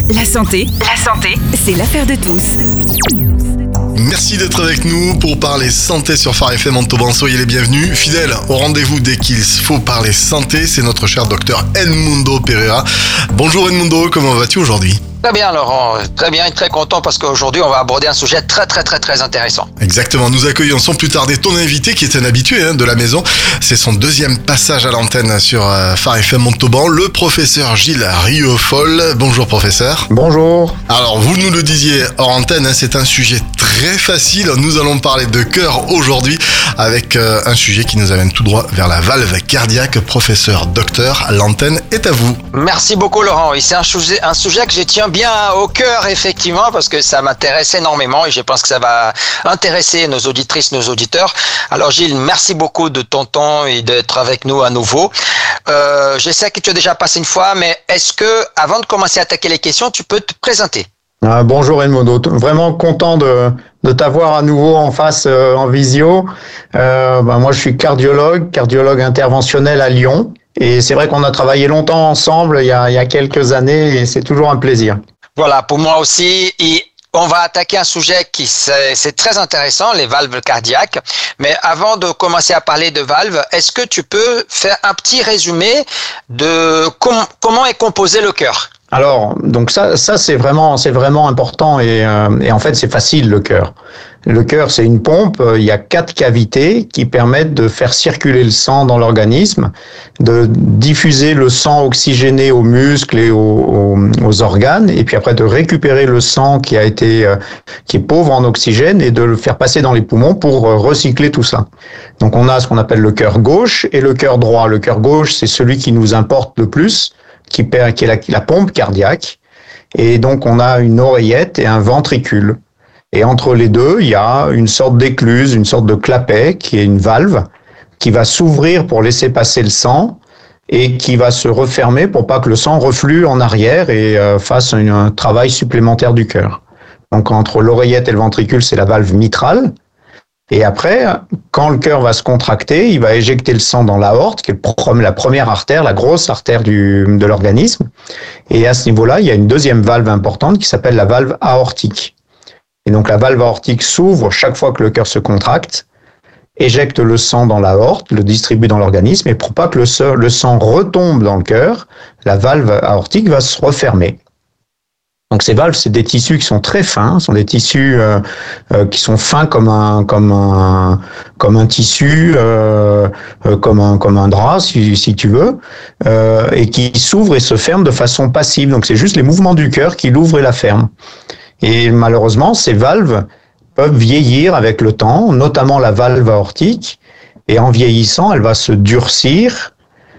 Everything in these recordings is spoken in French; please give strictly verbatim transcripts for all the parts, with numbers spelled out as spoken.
La santé, la santé, c'est l'affaire de tous. Merci d'être avec nous pour parler santé sur Phare F M Montauban. Soyez les bienvenus. Fidèles au rendez-vous dès qu'il faut parler santé, c'est notre cher docteur Edmundo Pereira. Bonjour Edmundo, comment vas-tu aujourd'hui ? Très bien Laurent, très bien et très content parce qu'aujourd'hui on va aborder un sujet très très très très intéressant. Exactement, nous accueillons sans plus tarder ton invité qui est un habitué hein, de la maison. C'est son deuxième passage à l'antenne sur euh, Phare F M Montauban, le professeur Gilles Riofol. Bonjour professeur. Bonjour. Alors vous nous le disiez hors antenne, hein, c'est un sujet très facile. Nous allons parler de cœur aujourd'hui avec euh, un sujet qui nous amène tout droit vers la valve cardiaque. Professeur, docteur, l'antenne est à vous. Merci beaucoup Laurent, et c'est un sujet, un sujet que je tiens bien au cœur effectivement parce que ça m'intéresse énormément et je pense que ça va intéresser nos auditrices, nos auditeurs. Alors Gilles, merci beaucoup de ton temps et d'être avec nous à nouveau. Euh, je sais que tu as déjà passé une fois, mais est-ce que avant de commencer à attaquer les questions, tu peux te présenter ? Ah, bonjour Edmundo, vraiment content de, de t'avoir à nouveau en face euh, en visio. Euh, ben moi je suis cardiologue, cardiologue interventionnel à Lyon. Et c'est vrai qu'on a travaillé longtemps ensemble il y a, il y a quelques années et c'est toujours un plaisir. Voilà, pour moi aussi. Et on va attaquer un sujet qui c'est, c'est très intéressant, les valves cardiaques. Mais avant de commencer à parler de valves, est-ce que tu peux faire un petit résumé de com- comment est composé le cœur ? Alors, donc ça, ça c'est vraiment, c'est vraiment important et, euh, et en fait c'est facile le cœur. Le cœur c'est une pompe. Il y a quatre cavités qui permettent de faire circuler le sang dans l'organisme, de diffuser le sang oxygéné aux muscles et aux, aux, aux organes, et puis après de récupérer le sang qui a été, euh, qui est pauvre en oxygène et de le faire passer dans les poumons pour euh, recycler tout ça. Donc on a ce qu'on appelle le cœur gauche et le cœur droit. Le cœur gauche c'est celui qui nous importe le plus, qui, perd, qui est la, la pompe cardiaque. Et donc, on a une oreillette et un ventricule. Et entre les deux, il y a une sorte d'écluse, une sorte de clapet, qui est une valve, qui va s'ouvrir pour laisser passer le sang et qui va se refermer pour pas que le sang reflue en arrière et euh, fasse un, un travail supplémentaire du cœur. Donc, entre l'oreillette et le ventricule, c'est la valve mitrale. Et après, quand le cœur va se contracter, il va éjecter le sang dans l'aorte, qui est la première artère, la grosse artère du, de l'organisme. Et à ce niveau-là, il y a une deuxième valve importante qui s'appelle la valve aortique. Et donc la valve aortique s'ouvre chaque fois que le cœur se contracte, éjecte le sang dans l'aorte, le distribue dans l'organisme, et pour pas que le, le sang retombe dans le cœur, la valve aortique va se refermer. Donc ces valves, c'est des tissus qui sont très fins, sont des tissus euh, euh, qui sont fins comme un comme un comme un tissu, euh, euh, comme un comme un drap si si tu veux, euh, et qui s'ouvrent et se ferment de façon passive. Donc c'est juste les mouvements du cœur qui l'ouvrent et la ferment. Et malheureusement, ces valves peuvent vieillir avec le temps, notamment la valve aortique. Et en vieillissant, elle va se durcir.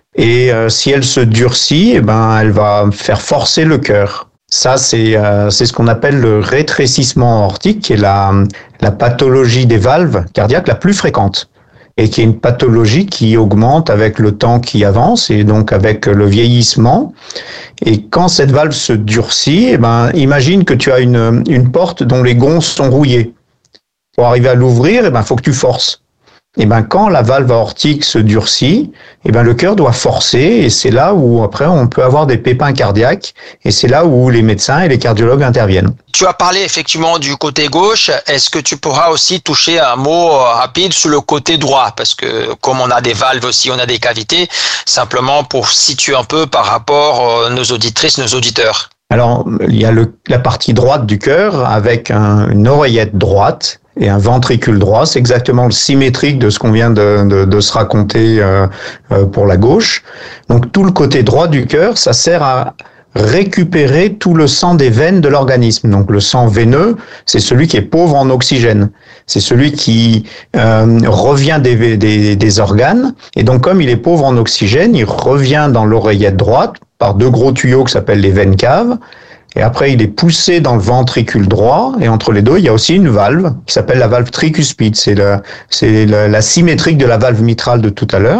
Et euh, si elle se durcit, eh ben elle va faire forcer le cœur. Ça, c'est euh, c'est ce qu'on appelle le rétrécissement aortique, qui est la, la pathologie des valves cardiaques la plus fréquente et qui est une pathologie qui augmente avec le temps qui avance et donc avec le vieillissement. Et quand cette valve se durcit, eh ben, imagine que tu as une, une porte dont les gonds sont rouillés. Pour arriver à l'ouvrir, eh ben, faut que tu forces. Et ben quand la valve aortique se durcit, et ben le cœur doit forcer et c'est là où après on peut avoir des pépins cardiaques et c'est là où les médecins et les cardiologues interviennent. Tu as parlé effectivement du côté gauche. Est-ce que tu pourras aussi toucher un mot rapide sur le côté droit ? Parce que comme on a des valves aussi, on a des cavités, simplement pour situer un peu par rapport à nos auditrices, nos auditeurs. Alors il y a le, la partie droite du cœur avec un, une oreillette droite et un ventricule droit, c'est exactement le symétrique de ce qu'on vient de, de, de se raconter euh, euh, pour la gauche. Donc tout le côté droit du cœur, ça sert à récupérer tout le sang des veines de l'organisme. Donc le sang veineux, c'est celui qui est pauvre en oxygène. C'est celui qui euh, revient des, des, des organes. Et donc comme il est pauvre en oxygène, il revient dans l'oreillette droite par deux gros tuyaux qui s'appellent les veines caves. Et après, il est poussé dans le ventricule droit. Et entre les deux, il y a aussi une valve qui s'appelle la valve tricuspide. C'est, le, c'est le, la symétrique de la valve mitrale de tout à l'heure.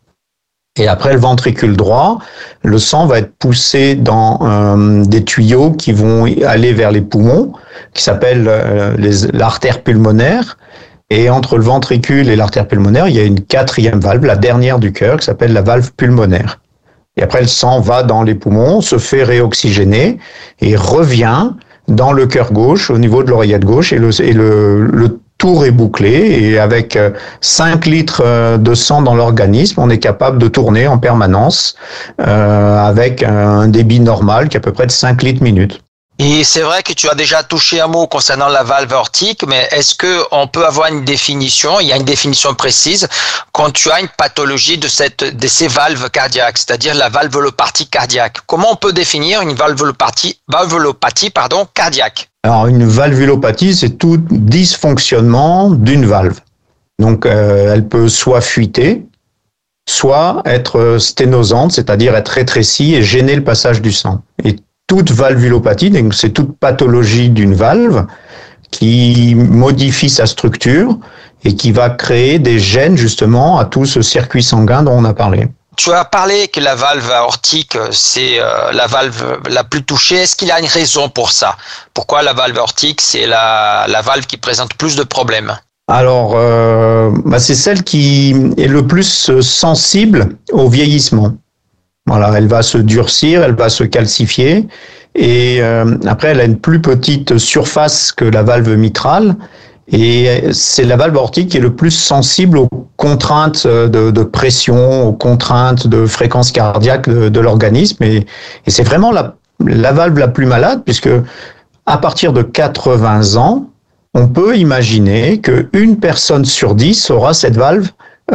Et après le ventricule droit, le sang va être poussé dans euh, des tuyaux qui vont aller vers les poumons, qui s'appellent euh, les, l'artère pulmonaire. Et entre le ventricule et l'artère pulmonaire, il y a une quatrième valve, la dernière du cœur, qui s'appelle la valve pulmonaire. Et après, le sang va dans les poumons, se fait réoxygéner et revient dans le cœur gauche, au niveau de l'oreillette gauche, et le, et le, le tour est bouclé. Et avec cinq litres de sang dans l'organisme, on est capable de tourner en permanence euh, avec un débit normal qui est à peu près de cinq litres minute. Et c'est vrai que tu as déjà touché un mot concernant la valve aortique, mais est-ce que on peut avoir une définition? Il y a une définition précise quand tu as une pathologie de cette, de ces valves cardiaques, c'est-à-dire la valvulopathie cardiaque. Comment on peut définir une valvulopathie, valvulopathie, pardon, cardiaque? Alors, une valvulopathie, c'est tout dysfonctionnement d'une valve. Donc, euh, elle peut soit fuiter, soit être sténosante, c'est-à-dire être rétrécie et gêner le passage du sang. Et toute valvulopathie, donc c'est toute pathologie d'une valve qui modifie sa structure et qui va créer des gênes justement à tout ce circuit sanguin dont on a parlé. Tu as parlé que la valve aortique, c'est euh, la valve la plus touchée. Est-ce qu'il y a une raison pour ça? Pourquoi la valve aortique, c'est la, la valve qui présente plus de problèmes? Alors, euh, bah c'est celle qui est le plus sensible au vieillissement. Voilà, elle va se durcir, elle va se calcifier, et euh, après elle a une plus petite surface que la valve mitrale, et c'est la valve aortique qui est le plus sensible aux contraintes de, de pression, aux contraintes de fréquence cardiaque de, de l'organisme, et, et c'est vraiment la, la valve la plus malade, puisque à partir de quatre-vingts ans, on peut imaginer qu'une personne sur dix aura cette valve,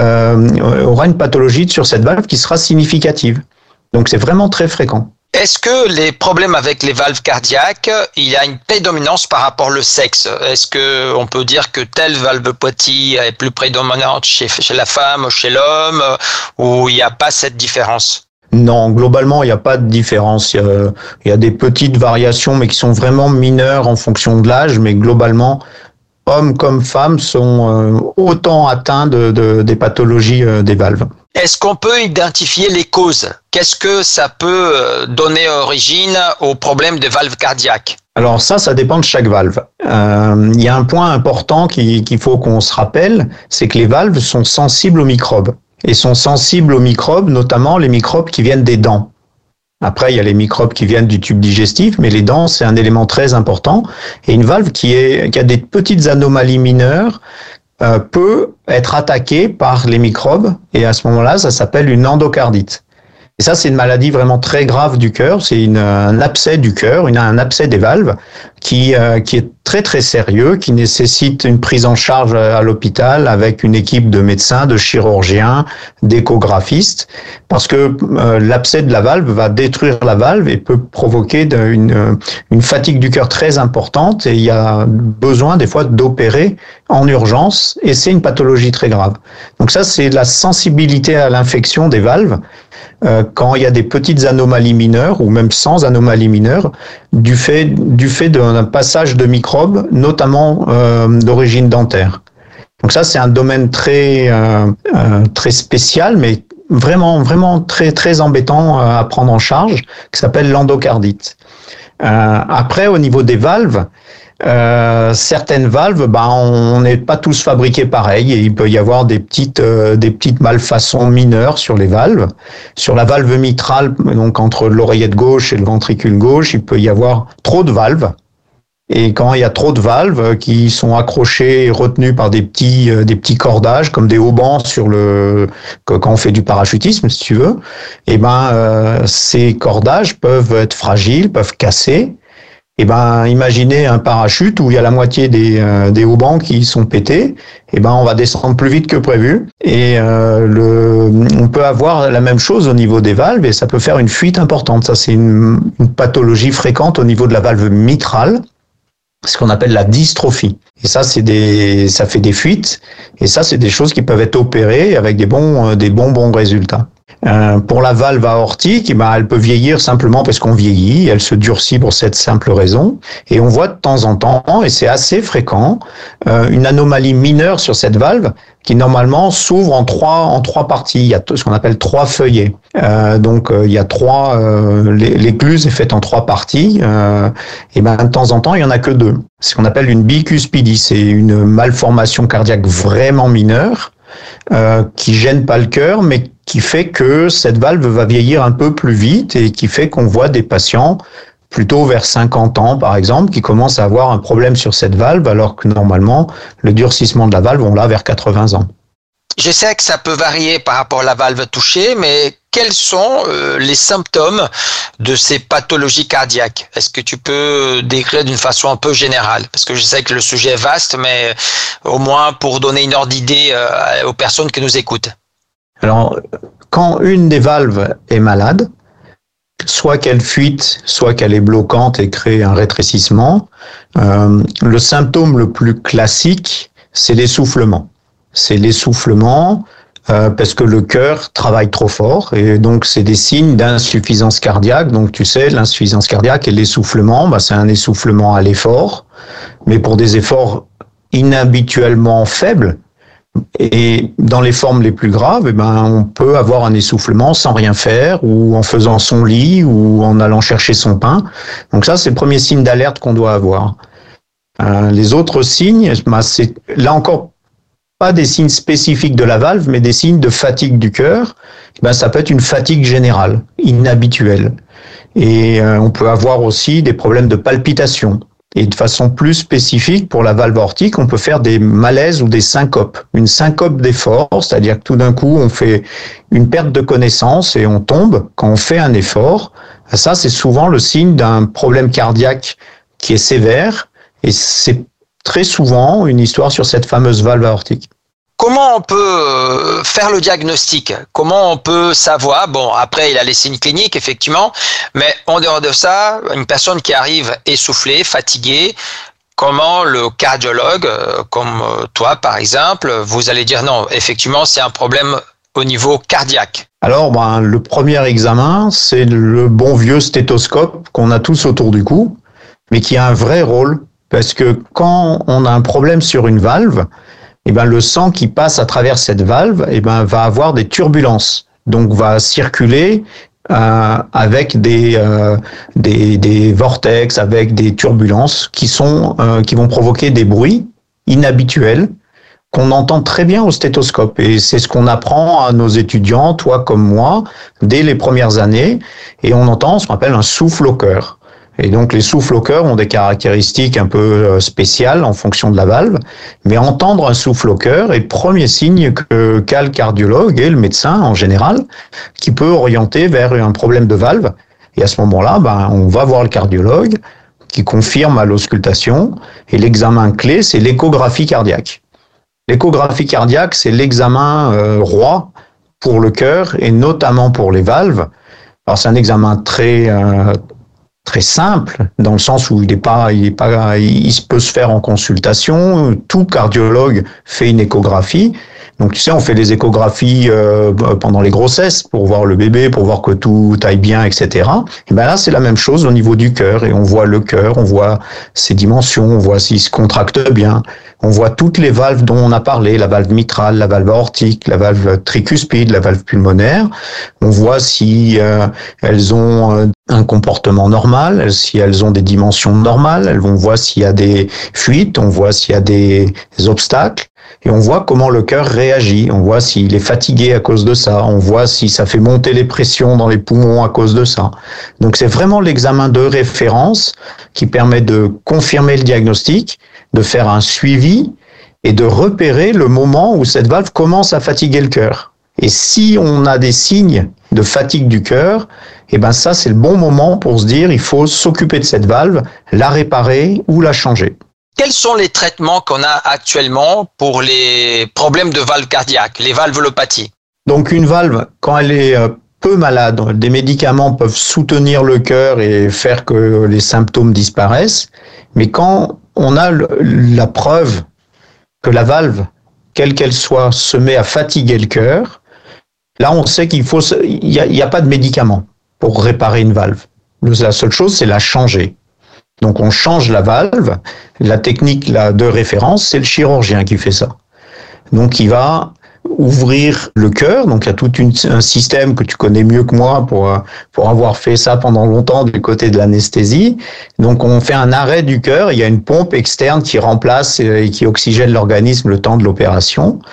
euh, aura une pathologie sur cette valve qui sera significative. Donc c'est vraiment très fréquent. Est-ce que les problèmes avec les valves cardiaques, il y a une prédominance par rapport au sexe? Est-ce que on peut dire que telle valvopathie est plus prédominante chez, chez la femme ou chez l'homme, ou il n'y a pas cette différence? Non, globalement, il n'y a pas de différence. Il y a, il y a des petites variations, mais qui sont vraiment mineures en fonction de l'âge, mais globalement, hommes comme femmes sont autant atteints de, de, des pathologies des valves. Est-ce qu'on peut identifier les causes? Qu'est-ce que ça peut donner origine aux problèmes de valves cardiaques? Alors ça, ça dépend de chaque valve. Euh, il y a un point important qui, qu'il faut qu'on se rappelle, c'est que les valves sont sensibles aux microbes. Et sont sensibles aux microbes, notamment les microbes qui viennent des dents. Après, il y a les microbes qui viennent du tube digestif, mais les dents, c'est un élément très important. Et une valve qui, est, qui a des petites anomalies mineures euh, peut être attaquée par les microbes, et à ce moment-là, ça s'appelle une endocardite. Et ça, c'est une maladie vraiment très grave du cœur. C'est une, un abcès du cœur, une, un abcès des valves qui, euh, qui est très très sérieux, qui nécessite une prise en charge à l'hôpital avec une équipe de médecins, de chirurgiens, d'échographistes, parce que euh, l'abcès de la valve va détruire la valve et peut provoquer de, une, une fatigue du cœur très importante, et il y a besoin des fois d'opérer en urgence, et c'est une pathologie très grave. Donc ça, c'est la sensibilité à l'infection des valves. Euh, quand il y a des petites anomalies mineures, ou même sans anomalies mineures, du fait, du fait d'un passage de microbes, notamment euh, d'origine dentaire. Donc ça, c'est un domaine très, euh, euh, très spécial, mais vraiment, vraiment très, très embêtant à prendre en charge, qui s'appelle l'endocardite. Euh, après, au niveau des valves, Euh, certaines valves, ben, on n'est pas tous fabriqués pareil, et il peut y avoir des petites, euh, des petites malfaçons mineures sur les valves. Sur la valve mitrale, donc entre l'oreillette gauche et le ventricule gauche, il peut y avoir trop de valves. Et quand il y a trop de valves qui sont accrochées et retenues par des petits, euh, des petits cordages, comme des haubans sur le, quand on fait du parachutisme, si tu veux, et ben, euh, ces cordages peuvent être fragiles, peuvent casser. Eh ben, imaginez un parachute où il y a la moitié des, euh, des haubans qui sont pétés. Eh ben, on va descendre plus vite que prévu. Et euh, le, on peut avoir la même chose au niveau des valves, et ça peut faire une fuite importante. Ça, c'est une, une pathologie fréquente au niveau de la valve mitrale, ce qu'on appelle la dystrophie. Et ça, c'est des, ça fait des fuites. Et ça, c'est des choses qui peuvent être opérées avec des bons, des bons, bons résultats. Euh, pour la valve aortique, eh ben, elle peut vieillir simplement parce qu'on vieillit, elle se durcit pour cette simple raison, et on voit de temps en temps, et c'est assez fréquent, euh, une anomalie mineure sur cette valve qui normalement s'ouvre en trois en trois parties. Il y a ce qu'on appelle trois feuillets. Euh, donc euh, il y a trois, euh, l'écluse est faite en trois parties, euh, et ben de temps en temps il y en a que deux. C'est ce qu'on appelle une bicuspidie, c'est une malformation cardiaque vraiment mineure. euh, qui gêne pas le cœur, mais qui fait que cette valve va vieillir un peu plus vite et qui fait qu'on voit des patients plutôt vers cinquante ans, par exemple, qui commencent à avoir un problème sur cette valve, alors que normalement, le durcissement de la valve, on l'a vers quatre-vingts ans. Je sais que ça peut varier par rapport à la valve touchée, mais quels sont euh, les symptômes de ces pathologies cardiaques? Est-ce que tu peux décrire d'une façon un peu générale? Parce que je sais que le sujet est vaste, mais au moins pour donner une ordre d'idée euh, aux personnes qui nous écoutent. Alors, quand une des valves est malade, soit qu'elle fuite, soit qu'elle est bloquante et crée un rétrécissement, euh, le symptôme le plus classique, c'est l'essoufflement. C'est l'essoufflement euh, parce que le cœur travaille trop fort et donc c'est des signes d'insuffisance cardiaque. Donc tu sais, l'insuffisance cardiaque et l'essoufflement, bah, c'est un essoufflement à l'effort, mais pour des efforts inhabituellement faibles. Et dans les formes les plus graves, eh ben, on peut avoir un essoufflement sans rien faire ou en faisant son lit ou en allant chercher son pain. Donc ça, c'est le premier signe d'alerte qu'on doit avoir. Euh, les autres signes, bah, c'est là encore pas des signes spécifiques de la valve, mais des signes de fatigue du cœur. Ben, ça peut être une fatigue générale, inhabituelle. Et euh, on peut avoir aussi des problèmes de palpitation. Et de façon plus spécifique, pour la valve aortique, on peut faire des malaises ou des syncopes. Une syncope d'effort, c'est-à-dire que tout d'un coup, on fait une perte de connaissance et on tombe quand on fait un effort. Ça, c'est souvent le signe d'un problème cardiaque qui est sévère. Et c'est très souvent une histoire sur cette fameuse valve aortique. Comment on peut faire le diagnostic? Comment on peut savoir? Bon, après, il a les signes cliniques, effectivement, mais en dehors de ça, une personne qui arrive essoufflée, fatiguée, comment le cardiologue, comme toi, par exemple, vous allez dire non, effectivement, c'est un problème au niveau cardiaque? Alors, ben, le premier examen, c'est le bon vieux stéthoscope qu'on a tous autour du cou, mais qui a un vrai rôle, parce que quand on a un problème sur une valve, eh ben, le sang qui passe à travers cette valve, eh ben, va avoir des turbulences. Donc, va circuler euh, avec des, euh, des, des vortex, avec des turbulences qui sont, euh, qui vont provoquer des bruits inhabituels qu'on entend très bien au stéthoscope. Et c'est ce qu'on apprend à nos étudiants, toi comme moi, dès les premières années. Et on entend ce qu'on appelle un souffle au cœur. Et donc, les souffles au cœur ont des caractéristiques un peu spéciales en fonction de la valve. Mais entendre un souffle au cœur est le premier signe que, qu'a le cardiologue et le médecin en général, qui peut orienter vers un problème de valve. Et à ce moment-là, ben, on va voir le cardiologue qui confirme à l'auscultation. Et l'examen clé, c'est l'échographie cardiaque. L'échographie cardiaque, c'est l'examen euh, roi pour le cœur et notamment pour les valves. Alors, c'est un examen très... Euh, très simple, dans le sens où il est pas, il est pas, il peut se faire en consultation. Tout cardiologue fait une échographie. Donc, tu sais, on fait des échographies euh, pendant les grossesses pour voir le bébé, pour voir que tout aille bien, et cetera. Et ben là, c'est la même chose au niveau du cœur. Et on voit le cœur, on voit ses dimensions, on voit s'il se contracte bien. On voit toutes les valves dont on a parlé, la valve mitrale, la valve aortique, la valve tricuspide, la valve pulmonaire. On voit si euh, elles ont euh, un comportement normal, si elles ont des dimensions normales. On voit s'il y a des fuites, on voit s'il y a des, des obstacles. Et on voit comment le cœur réagit, on voit s'il est fatigué à cause de ça, on voit si ça fait monter les pressions dans les poumons à cause de ça. Donc c'est vraiment l'examen de référence qui permet de confirmer le diagnostic, de faire un suivi et de repérer le moment où cette valve commence à fatiguer le cœur. Et si on a des signes de fatigue du cœur, eh ben ça c'est le bon moment pour se dire il faut s'occuper de cette valve, la réparer ou la changer. Quels sont les traitements qu'on a actuellement pour les problèmes de valve cardiaque, les valvulopathies? Donc une valve, quand elle est peu malade, des médicaments peuvent soutenir le cœur et faire que les symptômes disparaissent. Mais quand on a la preuve que la valve, quelle qu'elle soit, se met à fatiguer le cœur, là on sait qu'il faut, il n'y a, il y a pas de médicament pour réparer une valve. La seule chose, c'est la changer. Donc on change la valve. La technique là, de référence, c'est le chirurgien qui fait ça. Donc il va ouvrir le cœur. Donc il y a tout une, un système que tu connais mieux que moi pour, pour avoir fait ça pendant longtemps du côté de l'anesthésie. Donc on fait un arrêt du cœur. Il y a une pompe externe qui remplace et qui oxygène l'organisme le temps de l'opération.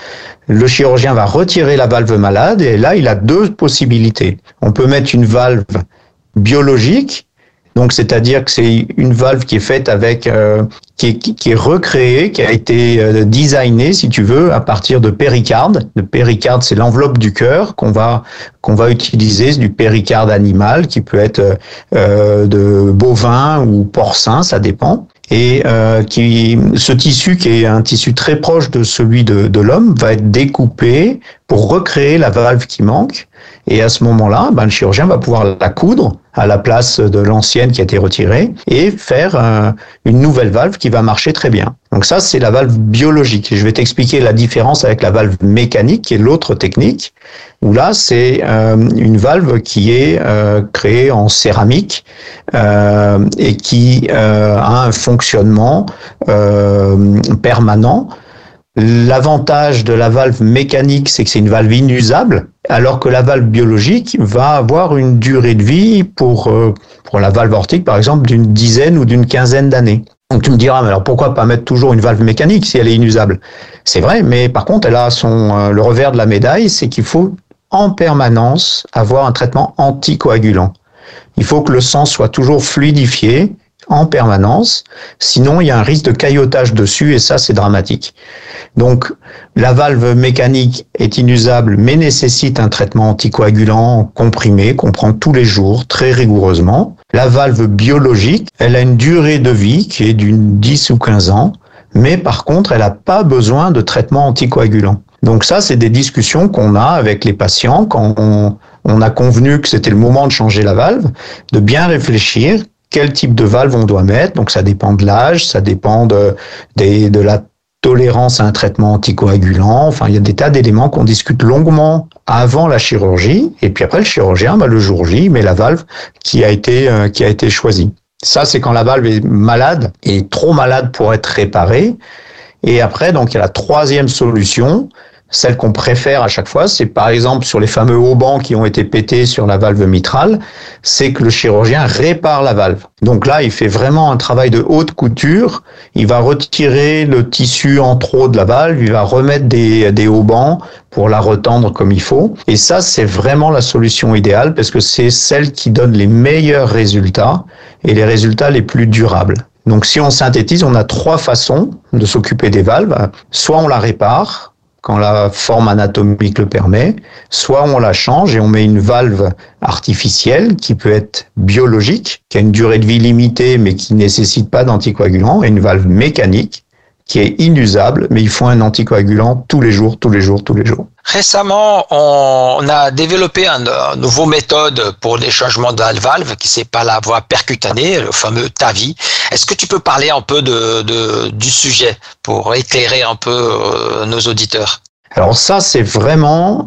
Le chirurgien va retirer la valve malade et là, il a deux possibilités. On peut mettre une valve biologique, donc c'est-à-dire que c'est une valve qui est faite avec, euh, qui, est, qui est recréée, qui a été euh, designée, si tu veux, à partir de péricarde. Le péricarde, c'est l'enveloppe du cœur qu'on va qu'on va utiliser, c'est du péricarde animal qui peut être euh, de bovin ou porcin, ça dépend. Et euh, qui, ce tissu, qui est un tissu très proche de celui de, de l'homme, va être découpé pour recréer la valve qui manque. Et à ce moment-là, ben, le chirurgien va pouvoir la coudre à la place de l'ancienne qui a été retirée et faire euh, une nouvelle valve qui va marcher très bien. Donc ça, c'est la valve biologique. Et je vais t'expliquer la différence avec la valve mécanique, qui est l'autre technique, où là, c'est euh, une valve qui est euh, créée en céramique euh, et qui euh, a un fonctionnement euh, permanent. L'avantage de la valve mécanique, c'est que c'est une valve inusable, alors que la valve biologique va avoir une durée de vie pour, euh, pour la valve aortique, par exemple, d'une dizaine ou d'une quinzaine d'années. Donc tu me diras, mais alors pourquoi pas mettre toujours une valve mécanique si elle est inusable? C'est vrai, mais par contre, elle a son, euh, le revers de la médaille, c'est qu'il faut en permanence avoir un traitement anticoagulant. Il faut que le sang soit toujours fluidifié en permanence, sinon il y a un risque de caillotage dessus et ça c'est dramatique. Donc la valve mécanique est inusable mais nécessite un traitement anticoagulant comprimé qu'on prend tous les jours très rigoureusement. La valve biologique, elle a une durée de vie qui est d'une dix ou quinze ans, mais par contre elle n'a pas besoin de traitement anticoagulant. Donc ça c'est des discussions qu'on a avec les patients quand on, on a convenu que c'était le moment de changer la valve, de bien réfléchir quel type de valve on doit mettre. Donc ça dépend de l'âge, ça dépend de, de, de la tolérance à un traitement anticoagulant. Enfin, il y a des tas d'éléments qu'on discute longuement avant la chirurgie. Et puis après, le chirurgien, bah, le jour J, met la valve qui a été, euh, qui a été choisie. Ça, c'est quand la valve est malade et trop malade pour être réparée. Et après, donc, il y a la troisième solution. Celle qu'on préfère à chaque fois, c'est par exemple sur les fameux haubans qui ont été pétés sur la valve mitrale, c'est que le chirurgien répare la valve. Donc là, il fait vraiment un travail de haute couture. Il va retirer le tissu en trop de la valve, il va remettre des, des haubans pour la retendre comme il faut. Et ça, c'est vraiment la solution idéale parce que c'est celle qui donne les meilleurs résultats et les résultats les plus durables. Donc si on synthétise, on a trois façons de s'occuper des valves. Soit on la répare, quand la forme anatomique le permet, soit on la change et on met une valve artificielle qui peut être biologique, qui a une durée de vie limitée mais qui ne nécessite pas d'anticoagulant, et une valve mécanique qui est inusable, mais il faut un anticoagulant tous les jours, tous les jours, tous les jours. Récemment, on a développé une nouvelle méthode pour les changements de la valve qui c'est par la voie percutanée, le fameux T A V I. Est-ce que tu peux parler un peu de, de, du sujet pour éclairer un peu euh, nos auditeurs? Alors ça, c'est vraiment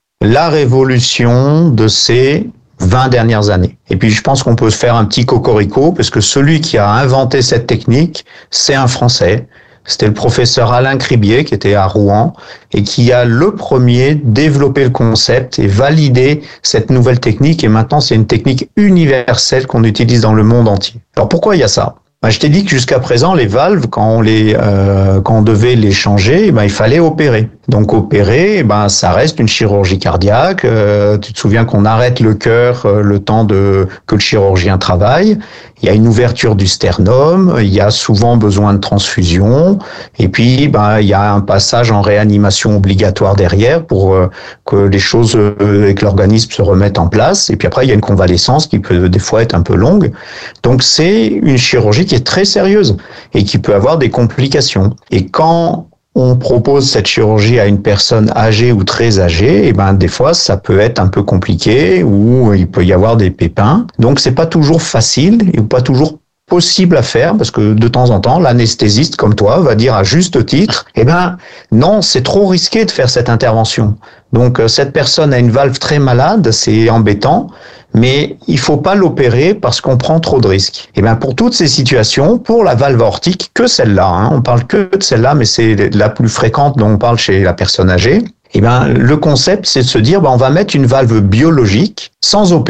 la révolution de ces vingt dernières années. Et puis je pense qu'on peut se faire un petit cocorico parce que celui qui a inventé cette technique, c'est un Français. C'était le professeur Alain Cribier qui était à Rouen et qui a le premier développé le concept et validé cette nouvelle technique. Et maintenant, c'est une technique universelle qu'on utilise dans le monde entier. Alors pourquoi il y a ça? Ben, je t'ai dit que jusqu'à présent, les valves, quand on les, euh, quand on devait les changer, ben, il fallait opérer. Donc opérer, ben, ça reste une chirurgie cardiaque. Euh, tu te souviens qu'on arrête le cœur euh, le temps de que le chirurgien travaille. Il y a une ouverture du sternum, il y a souvent besoin de transfusion, et puis ben, il y a un passage en réanimation obligatoire derrière pour euh, que les choses euh, et que l'organisme se remette en place. Et puis après, il y a une convalescence qui peut des fois être un peu longue. Donc c'est une chirurgie qui est très sérieuse et qui peut avoir des complications. Et quand on propose cette chirurgie à une personne âgée ou très âgée, et ben des fois ça peut être un peu compliqué ou il peut y avoir des pépins. Donc c'est pas toujours facile et pas toujours possible à faire parce que de temps en temps l'anesthésiste comme toi va dire à juste titre, eh ben non, c'est trop risqué de faire cette intervention. Donc cette personne a une valve très malade, c'est embêtant. Mais il faut pas l'opérer parce qu'on prend trop de risques. Et bien pour toutes ces situations, pour la valve aortique, que celle-là, hein, on parle que de celle-là, mais c'est la plus fréquente dont on parle chez la personne âgée. Et ben le concept, c'est de se dire, ben, on va mettre une valve biologique sans opérer.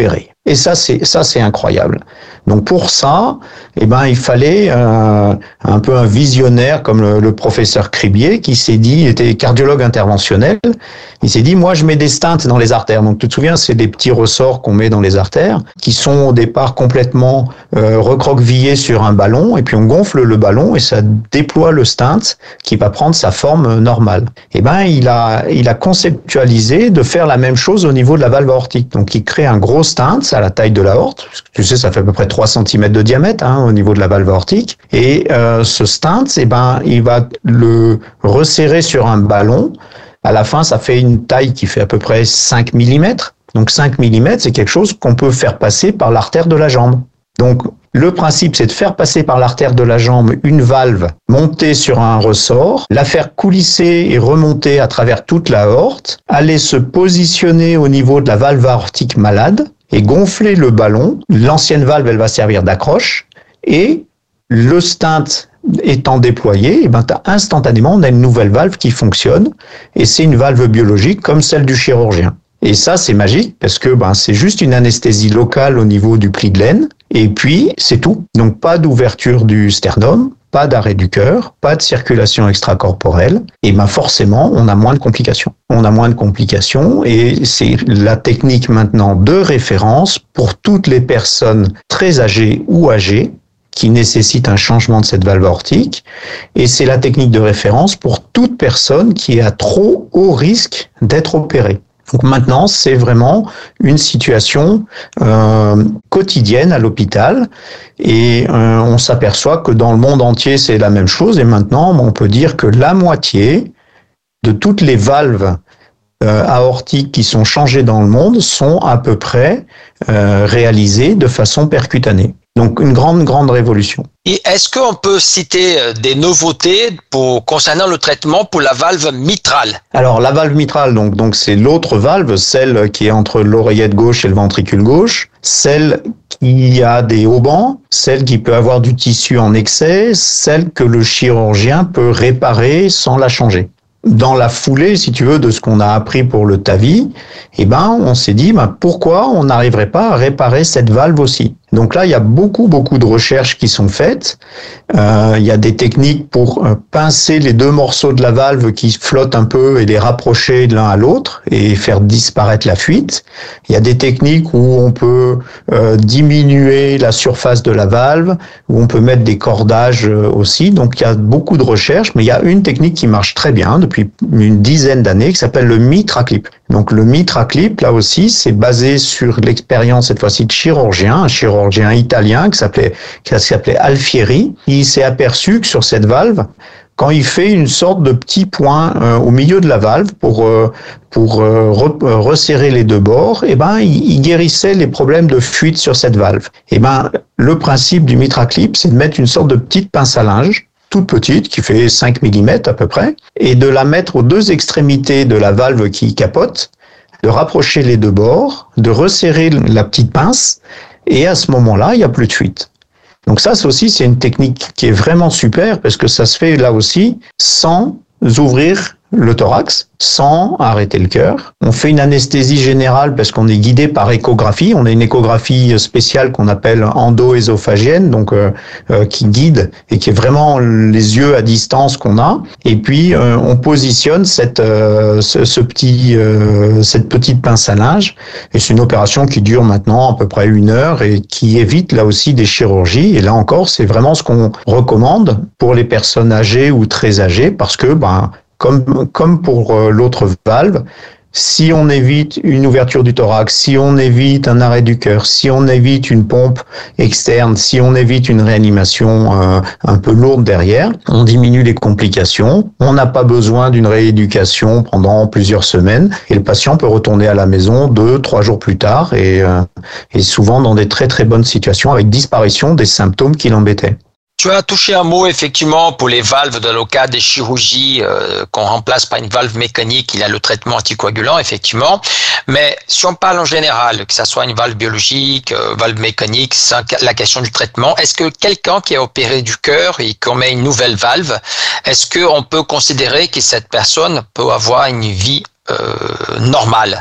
Et ça, c'est ça, c'est incroyable. Donc pour ça, eh ben, il fallait euh, un peu un visionnaire comme le, le professeur Cribier qui s'est dit, il était cardiologue interventionnel. Il s'est dit, moi, je mets des stents dans les artères. Donc tu te souviens, c'est des petits ressorts qu'on met dans les artères qui sont au départ complètement euh, recroquevillés sur un ballon, et puis on gonfle le ballon et ça déploie le stent qui va prendre sa forme normale. Eh ben, il a il a conceptualisé de faire la même chose au niveau de la valve aortique. Donc il crée un gros stent à la taille de l'aorte. Tu sais, ça fait à peu près trois centimètres de diamètre hein, au niveau de la valve aortique. Et euh, ce stent, eh ben, il va le resserrer sur un ballon. À la fin, ça fait une taille qui fait à peu près cinq millimètres. Donc cinq millimètres, c'est quelque chose qu'on peut faire passer par l'artère de la jambe. Donc le principe, c'est de faire passer par l'artère de la jambe une valve montée sur un ressort, la faire coulisser et remonter à travers toute l'aorte, aller se positionner au niveau de la valve aortique malade et gonfler le ballon. L'ancienne valve, elle va servir d'accroche, et le stent étant déployé, et ben t'as instantanément on a une nouvelle valve qui fonctionne, et c'est une valve biologique comme celle du chirurgien. Et ça, c'est magique parce que ben c'est juste une anesthésie locale au niveau du pli de l'aine, et puis c'est tout. Donc pas d'ouverture du sternum, pas d'arrêt du cœur, pas de circulation extracorporelle, et ben forcément, on a moins de complications. On a moins de complications, et c'est la technique maintenant de référence pour toutes les personnes très âgées ou âgées qui nécessitent un changement de cette valve aortique, et c'est la technique de référence pour toute personne qui est à trop haut risque d'être opérée. Donc maintenant, c'est vraiment une situation euh, quotidienne à l'hôpital, et euh, on s'aperçoit que dans le monde entier, c'est la même chose. Et maintenant, on peut dire que la moitié de toutes les valves euh, aortiques qui sont changées dans le monde sont à peu près euh, réalisées de façon percutanée. Donc une grande, grande révolution. Et est-ce qu'on peut citer des nouveautés pour, concernant le traitement pour la valve mitrale? Alors la valve mitrale, donc, donc c'est l'autre valve, celle qui est entre l'oreillette gauche et le ventricule gauche, celle qui a des haubans, celle qui peut avoir du tissu en excès, celle que le chirurgien peut réparer sans la changer. Dans la foulée, si tu veux, de ce qu'on a appris pour le T A V I, eh ben, on s'est dit, ben, pourquoi on n'arriverait pas à réparer cette valve aussi? Donc là, il y a beaucoup, beaucoup de recherches qui sont faites. Euh, il y a des techniques pour euh, pincer les deux morceaux de la valve qui flottent un peu et les rapprocher de l'un à l'autre et faire disparaître la fuite. Il y a des techniques où on peut euh, diminuer la surface de la valve, où on peut mettre des cordages euh, aussi. Donc il y a beaucoup de recherches, mais il y a une technique qui marche très bien depuis une dizaine d'années qui s'appelle le MitraClip. Donc le MitraClip, là aussi, c'est basé sur l'expérience cette fois-ci de chirurgien, un chirurgien italien qui s'appelait qui s'appelait Alfieri. Il s'est aperçu que sur cette valve, quand il fait une sorte de petit point euh, au milieu de la valve pour euh, pour euh, re, euh, resserrer les deux bords, et ben il, il guérissait les problèmes de fuite sur cette valve. Et ben le principe du MitraClip, c'est de mettre une sorte de petite pince à linge toute petite, qui fait cinq millimètres à peu près, et de la mettre aux deux extrémités de la valve qui capote, de rapprocher les deux bords, de resserrer la petite pince, et à ce moment-là, il n'y a plus de fuite. Donc ça, c'est aussi, c'est une technique qui est vraiment super, parce que ça se fait là aussi sans ouvrir le thorax, sans arrêter le cœur. On fait une anesthésie générale parce qu'on est guidé par échographie. On a une échographie spéciale qu'on appelle endo-ésophagienne, donc euh, euh, qui guide et qui est vraiment les yeux à distance qu'on a. Et puis euh, on positionne cette euh, ce, ce petit euh, cette petite pince à linge. Et c'est une opération qui dure maintenant à peu près une heure et qui évite là aussi des chirurgies. Et là encore, c'est vraiment ce qu'on recommande pour les personnes âgées ou très âgées, parce que ben Comme, comme pour l'autre valve, si on évite une ouverture du thorax, si on évite un arrêt du cœur, si on évite une pompe externe, si on évite une réanimation euh, un peu lourde derrière, on diminue les complications. On n'a pas besoin d'une rééducation pendant plusieurs semaines et le patient peut retourner à la maison deux, trois jours plus tard et, euh, et souvent dans des très très bonnes situations avec disparition des symptômes qui l'embêtaient. Tu as touché un mot effectivement pour les valves dans le cas des chirurgies euh, qu'on remplace par une valve mécanique. Il y a le traitement anticoagulant effectivement, mais si on parle en général, que ça soit une valve biologique, euh, valve mécanique, c'est la question du traitement. Est-ce que quelqu'un qui a opéré du cœur et qu'on met une nouvelle valve, est-ce qu'on peut considérer que cette personne peut avoir une vie euh, normale?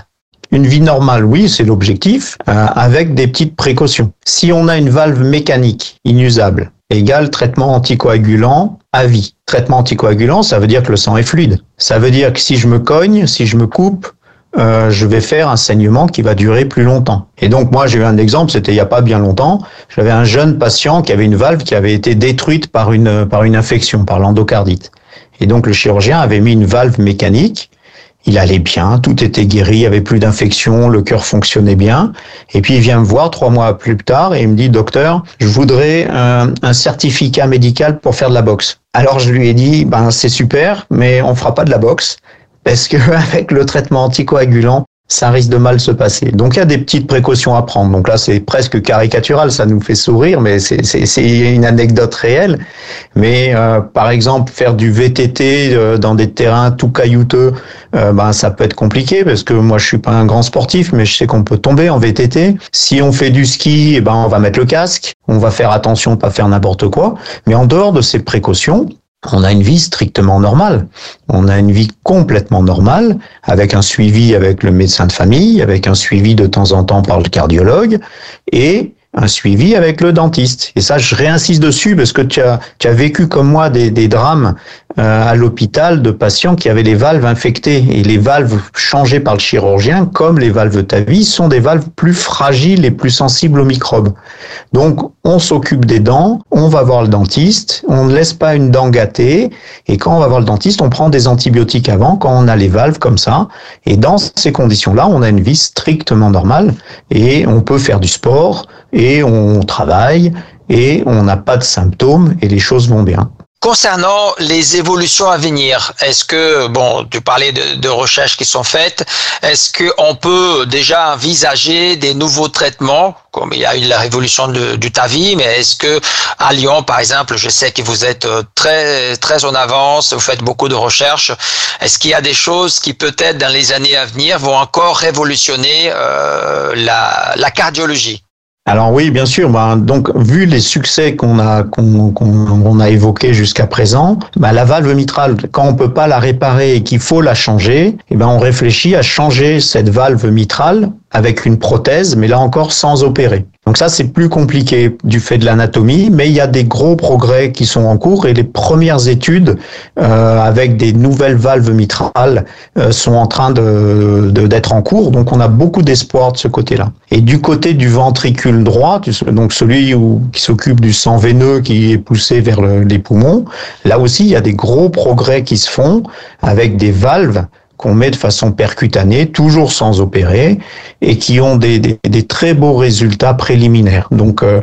Une vie normale, oui, c'est l'objectif, euh, avec des petites précautions. Si on a une valve mécanique inusable, égale traitement anticoagulant à vie. Traitement anticoagulant, ça veut dire que le sang est fluide. Ça veut dire que si je me cogne, si je me coupe, euh, je vais faire un saignement qui va durer plus longtemps. Et donc moi j'ai eu un exemple, c'était il y a pas bien longtemps, j'avais un jeune patient qui avait une valve qui avait été détruite par une par une infection, par l'endocardite. Et donc le chirurgien avait mis une valve mécanique. Il allait bien, tout était guéri, il n'y avait plus d'infection, le cœur fonctionnait bien. Et puis il vient me voir trois mois plus tard et il me dit « Docteur, je voudrais un, un certificat médical pour faire de la boxe. » Alors je lui ai dit « Ben c'est super, mais on fera pas de la boxe parce que avec le traitement anticoagulant, ça risque de mal se passer. » Donc il y a des petites précautions à prendre. Donc là c'est presque caricatural, ça nous fait sourire, mais c'est c'est, c'est une anecdote réelle. Mais euh, par exemple faire du V T T euh, dans des terrains tout caillouteux, euh, ben ça peut être compliqué parce que moi je suis pas un grand sportif, mais je sais qu'on peut tomber en V T T. Si on fait du ski, eh ben on va mettre le casque, on va faire attention de pas faire n'importe quoi. Mais en dehors de ces précautions, on a une vie strictement normale. On a une vie complètement normale, avec un suivi avec le médecin de famille, avec un suivi de temps en temps par le cardiologue et un suivi avec le dentiste. Et ça, je réinsiste dessus parce que tu as, tu as vécu comme moi des, des drames euh, à l'hôpital de patients qui avaient les valves infectées. Et les valves changées par le chirurgien, comme les valves TAVI, sont des valves plus fragiles et plus sensibles aux microbes. Donc, on s'occupe des dents, on va voir le dentiste, on ne laisse pas une dent gâtée. Et quand on va voir le dentiste, on prend des antibiotiques avant, quand on a les valves comme ça. Et dans ces conditions-là, on a une vie strictement normale et on peut faire du sport et on travaille et on n'a pas de symptômes et les choses vont bien. Concernant les évolutions à venir, est-ce que, bon, tu parlais de, de recherches qui sont faites, est-ce qu'on peut déjà envisager des nouveaux traitements, comme il y a eu la révolution de, du TAVI, mais est-ce que à Lyon, par exemple, je sais que vous êtes très, très en avance, vous faites beaucoup de recherches, est-ce qu'il y a des choses qui peut-être dans les années à venir vont encore révolutionner euh, la, la cardiologie ? Alors oui, bien sûr. Ben, donc, vu les succès qu'on a qu'on, qu'on a évoqués jusqu'à présent, ben, la valve mitrale, quand on peut pas la réparer et qu'il faut la changer, eh ben on réfléchit à changer cette valve mitrale avec une prothèse, mais là encore sans opérer. Donc ça, c'est plus compliqué du fait de l'anatomie, mais il y a des gros progrès qui sont en cours et les premières études euh, avec des nouvelles valves mitrales euh, sont en train de, de d'être en cours. Donc on a beaucoup d'espoir de ce côté-là. Et du côté du ventricule droit, donc celui où, qui s'occupe du sang veineux qui est poussé vers le, les poumons, là aussi il y a des gros progrès qui se font avec des valves qu'on met de façon percutanée, toujours sans opérer, et qui ont des, des, des très beaux résultats préliminaires. Donc euh,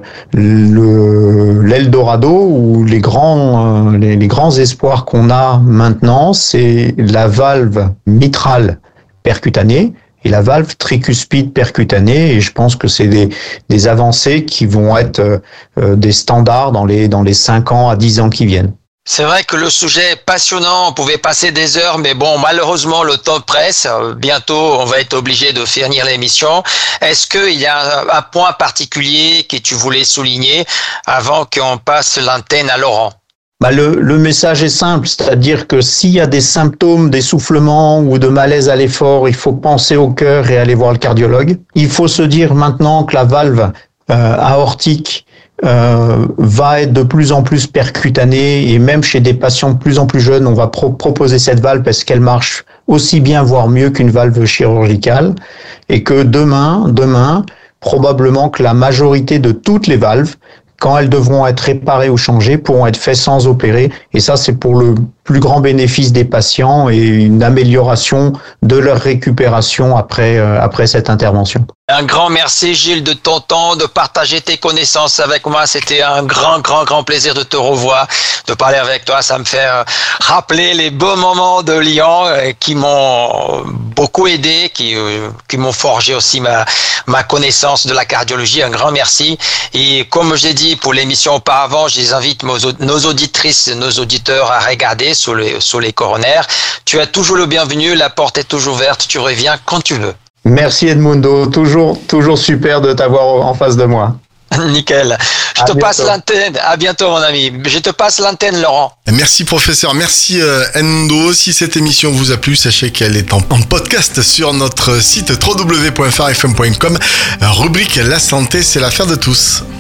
le l'Eldorado ou les grands euh, les, les grands espoirs qu'on a maintenant, c'est la valve mitrale percutanée et la valve tricuspide percutanée, et je pense que c'est des, des avancées qui vont être euh, des standards dans les dans les cinq ans à dix ans qui viennent. C'est vrai que le sujet est passionnant, on pouvait passer des heures, mais bon, malheureusement, le temps presse. Bientôt, on va être obligé de finir l'émission. Est-ce qu'il y a un point particulier que tu voulais souligner avant qu'on passe l'antenne à Laurent ? Bah le, le message est simple, c'est-à-dire que s'il y a des symptômes d'essoufflement ou de malaise à l'effort, il faut penser au cœur et aller voir le cardiologue. Il faut se dire maintenant que la valve euh, aortique Euh, va être de plus en plus percutanée, et même chez des patients de plus en plus jeunes, on va pro- proposer cette valve parce qu'elle marche aussi bien, voire mieux qu'une valve chirurgicale, et que demain, demain, probablement que la majorité de toutes les valves, quand elles devront être réparées ou changées, pourront être faites sans opérer, et ça c'est pour le plus grand bénéfice des patients et une amélioration de leur récupération après euh, après cette intervention. Un grand merci Gilles de ton temps, de partager tes connaissances avec moi. C'était un grand, grand, grand plaisir de te revoir, de parler avec toi. Ça me fait rappeler les beaux moments de Lyon qui m'ont beaucoup aidé, qui, qui m'ont forgé aussi ma, ma connaissance de la cardiologie. Un grand merci. Et comme je l'ai dit pour l'émission auparavant, je les invite nos auditrices et nos auditeurs à regarder sur les, sur les coronaires. Tu es toujours le bienvenu, la porte est toujours ouverte, tu reviens quand tu veux. Merci Edmundo, toujours, toujours super de t'avoir en face de moi. Nickel. Je À te bientôt. passe l'antenne. À bientôt, mon ami. Je te passe l'antenne, Laurent. Merci professeur, merci euh, Edmundo. Si cette émission vous a plu, sachez qu'elle est en, en podcast sur notre site w w w point f r f m point com. Rubrique La santé, c'est l'affaire de tous.